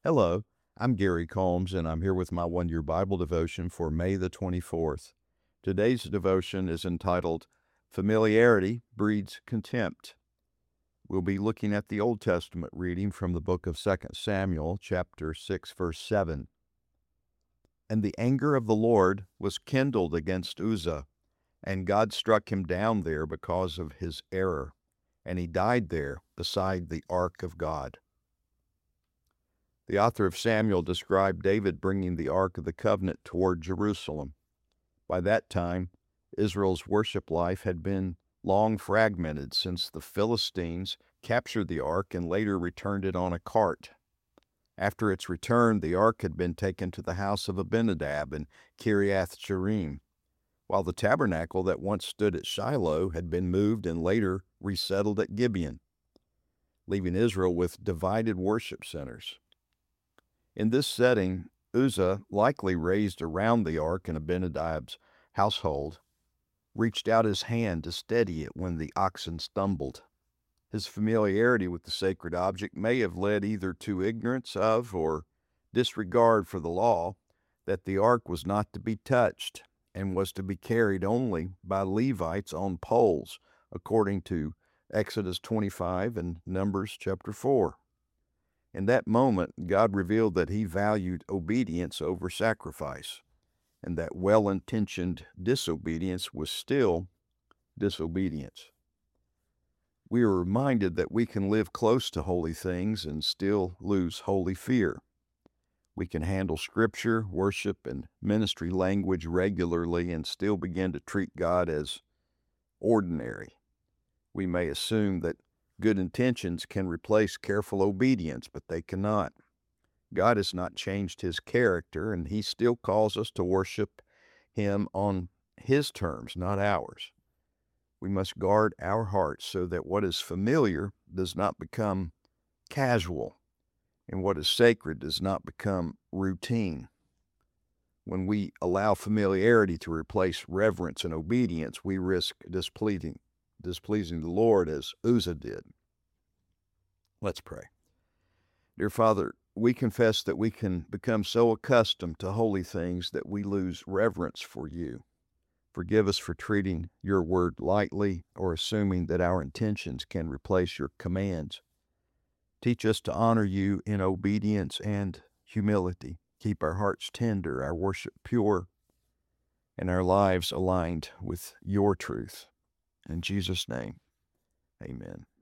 Hello, I'm Gary Combs, and I'm here with my one year Bible devotion for May the 24th. Today's devotion is entitled Familiarity Breeds Contempt. We'll be looking at the Old Testament reading from the book of 2 Samuel, chapter 6, verse 7. And the anger of the Lord was kindled against Uzzah, and God struck him down there because of his error, and he died there beside the ark of God. The author of Samuel described David bringing the Ark of the Covenant toward Jerusalem. By that time, Israel's worship life had been long fragmented since the Philistines captured the Ark and later returned it on a cart. After its return, the Ark had been taken to the house of Abinadab in Kiriath Jearim, while the tabernacle that once stood at Shiloh had been moved and later resettled at Gibeon, leaving Israel with divided worship centers. In this setting, Uzzah, likely raised around the ark in Abinadab's household, reached out his hand to steady it when the oxen stumbled. His familiarity with the sacred object may have led either to ignorance of or disregard for the law that the ark was not to be touched and was to be carried only by Levites on poles, according to Exodus 25 and Numbers chapter 4. In that moment, God revealed that he valued obedience over sacrifice, and that well-intentioned disobedience was still disobedience. We are reminded that we can live close to holy things and still lose holy fear. We can handle scripture, worship, and ministry language regularly and still begin to treat God as ordinary. We may assume that good intentions can replace careful obedience, but they cannot. God has not changed his character, and he still calls us to worship him on his terms, not ours. We must guard our hearts so that what is familiar does not become casual, and what is sacred does not become routine. When we allow familiarity to replace reverence and obedience, we risk displeasing the Lord as Uzzah did. Let's pray. Dear Father, we confess that we can become so accustomed to holy things that we lose reverence for you. Forgive us for treating your word lightly or assuming that our intentions can replace your commands. Teach us to honor you in obedience and humility. Keep our hearts tender, our worship pure, and our lives aligned with your truth. In Jesus' name, amen.